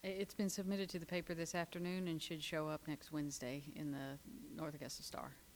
It's been submitted to the paper this afternoon and should show up next Wednesday in the North Augusta Star.